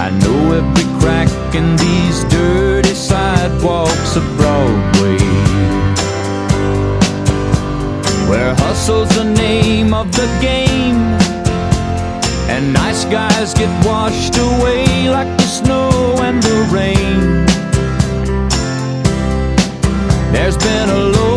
I know every crack in these dirty sidewalks of Broadway, where hustle's the name of the game, and nice guys get washed away like the snow and the rain. There's been a low